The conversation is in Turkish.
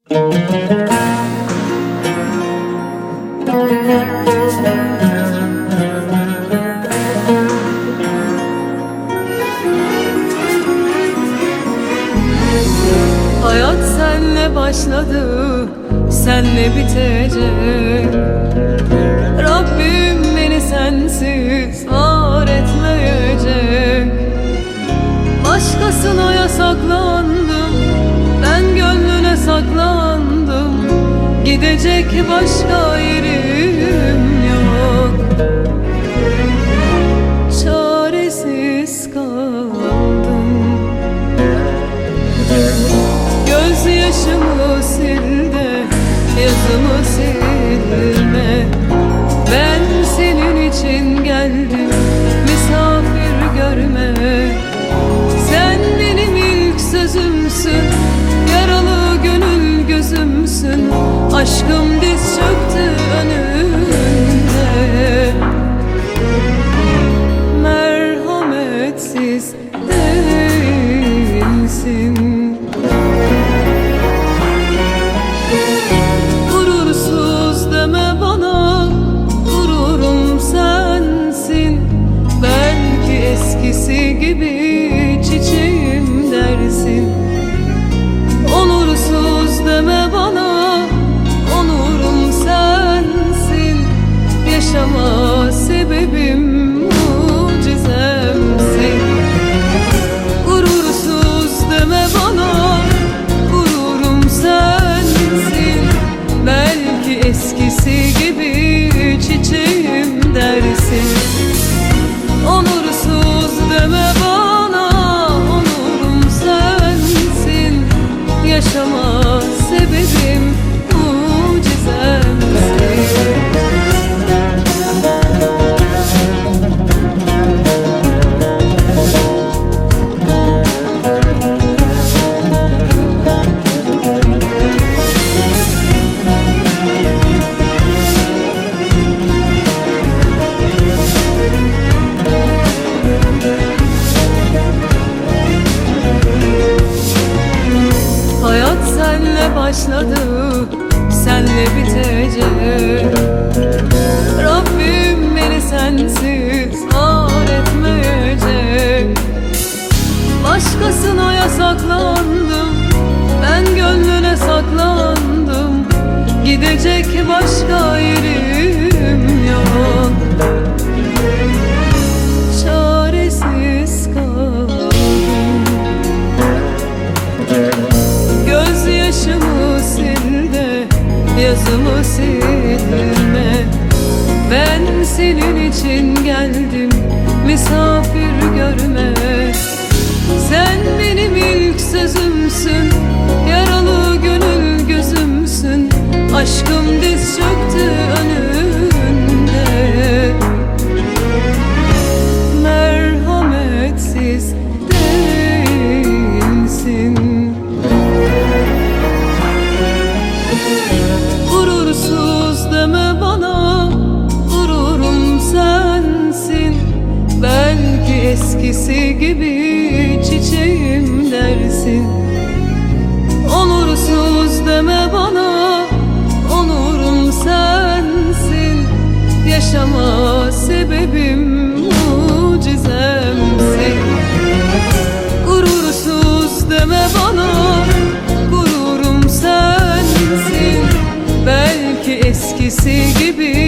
Hayat senle başladı, senle bitecek. Rabbim beni sensiz var etmeyecek. Başkasına yasaklandım, ben gönlüne saklandım. Gidecek başka yerim yok. Çaresiz kaldım. Gözyaşımı sil de yazımı silme. Ben senin için geldim, misafir görme. Sen benim ilk sözümsün, yaralı gönül gözümsün. Aşkım diz çöktü önünde. Merhametsiz değilsin. Gurursuz deme bana, gururum sensin. Belki eskisi gibi çiçeğim dersin. Onursuz deme bana, onurum sensin. Yaşama sebebim mucizemsin. Gurursuz deme bana, gururum sensin. Belki eskisi gibi çiçeğim dersin. Onursuz deme bana, onurum sensin. Yaşama sebebim mucizemsin. Hayat senle başladı, senle bitecek. Rabbim beni sensiz var etmeyecek. Başkasına yasaklandım, ben gönlüne saklandım. Gidecek başka yerim yok. Çaresiz kaldım. Gözyaşımı sil de yazımı silme. Ben senin için geldim, misafir görme. Sen benim ilk sözümsün, yaralı gönül gözümsün. Aşkım diz çöktü önünde. Merhametsiz değilsin. Gurursuz deme bana, gururum sensin. Belki eskisi gibi çiçeğim dersin. Onursuz deme bana, onurum sensin. Yaşama sebebim mucizemsin. Gurursuz deme bana, gururum sensin. Belki eskisi gibi